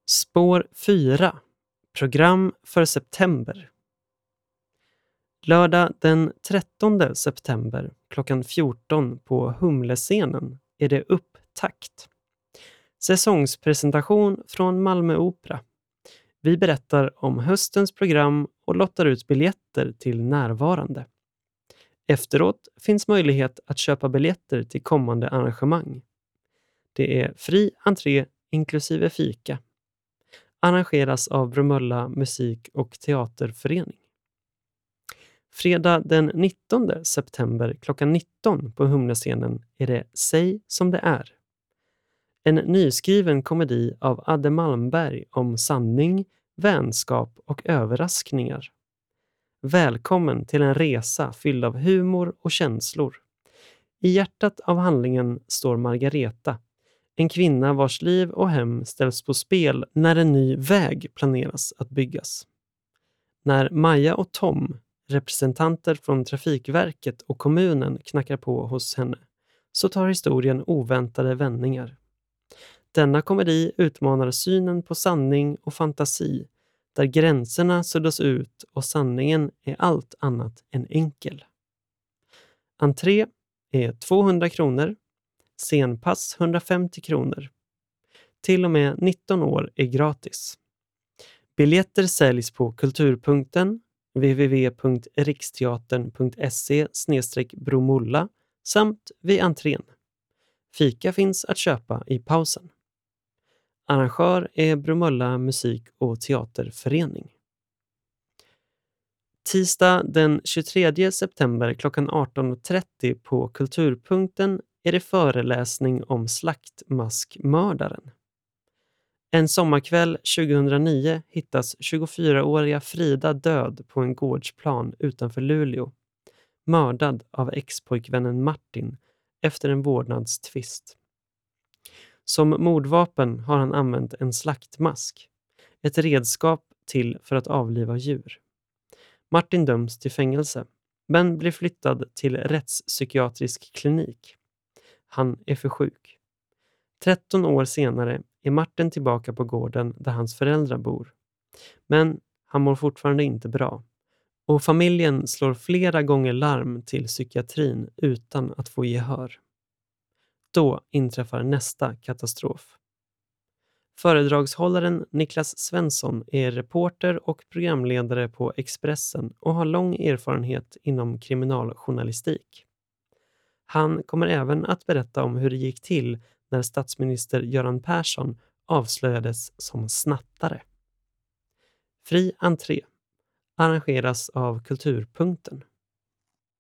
Spår 4. Program för september. Lördag den 13 september klockan 14 på Humlescenen är det upptakt. Säsongspresentation från Malmö Opera. Vi berättar om höstens program och lottar ut biljetter till närvarande. Efteråt finns möjlighet att köpa biljetter till kommande arrangemang. Det är fri entré inklusive fika. Arrangeras av Bromölla musik- och teaterförening. Fredag den 19 september klockan 19 på Humlescenen är det Säg som det är. En nyskriven komedi av Adde Malmberg om sanning, vänskap och överraskningar. Välkommen till en resa fylld av humor och känslor. I hjärtat av handlingen står Margareta, en kvinna vars liv och hem ställs på spel när en ny väg planeras att byggas. När Maja och Tom, representanter från Trafikverket och kommunen, knackar på hos henne, så tar historien oväntade vändningar. Denna komedi utmanar synen på sanning och fantasi, där gränserna suddas ut och sanningen är allt annat än enkel. Entré är 200 kronor, scenpass 150 kronor. Till och med 19 år är gratis. Biljetter säljs på Kulturpunkten, www.riksteatern.se/bromulla samt vid entrén. Fika finns att köpa i pausen. Arrangör är Bromölla musik- och teaterförening. Tisdag den 23 september klockan 18.30 på Kulturpunkten är det föreläsning om slaktmaskmördaren. En sommarkväll 2009 hittas 24-åriga Frida död på en gårdsplan utanför Luleå, mördad av ex-pojkvännen Martin efter en vårdnadstvist. Som mordvapen har han använt en slaktmask, ett redskap till för att avliva djur. Martin döms till fängelse, men blir flyttad till rättspsykiatrisk klinik. Han är för sjuk. 13 år senare är Martin tillbaka på gården där hans föräldrar bor. Men han mår fortfarande inte bra. Och familjen slår flera gånger larm till psykiatrin utan att få gehör. Då inträffar nästa katastrof. Föredragshållaren Niklas Svensson är reporter och programledare på Expressen och har lång erfarenhet inom kriminaljournalistik. Han kommer även att berätta om hur det gick till när statsminister Göran Persson avslöjades som snattare. Fri entré arrangeras av Kulturpunkten.